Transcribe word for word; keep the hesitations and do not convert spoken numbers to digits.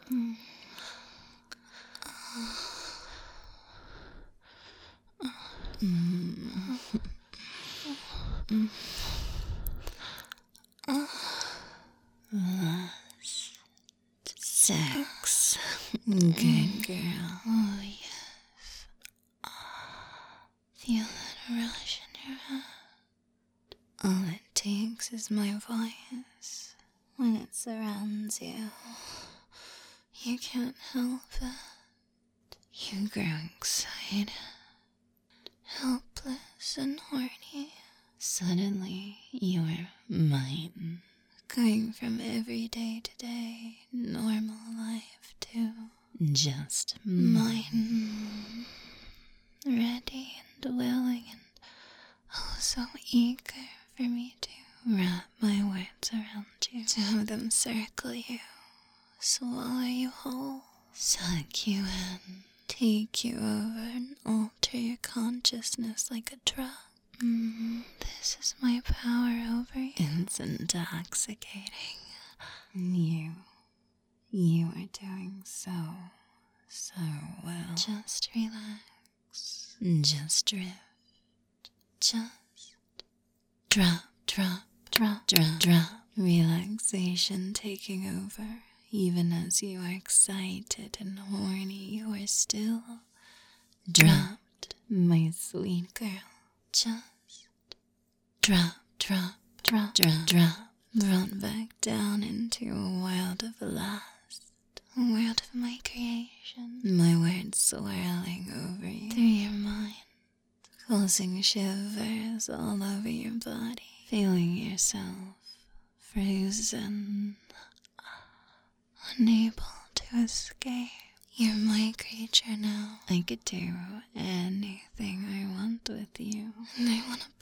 Sex. Good girl. Oh, yes. Feel that rush in your head. All it takes is my voice. When it surrounds you, you can't help it. You grow excited, helpless and horny. Suddenly, you're mine. Going from everyday to day, normal life to just mine. Ready and willing and oh so eager for me to wrap my words around you, to have them circle you, swallow you whole, suck you in, take you over and alter your consciousness like a drug. Mm, this is my power over you. It's intoxicating. You, you are doing so, so well. Just relax. Just drift. Just drop, drop, drop, drop, drop. Relaxation taking over. Even as you are excited and horny, you are still dropped, my sweet girl. Just drop, drop, drop, drop, drop. Brought back down into a world of lust, a world of my creation. My words swirling over you through your mind, causing shivers all over your body, feeling yourself frozen, unable to escape. You're my creature now. I could do anything I want with you, and I want to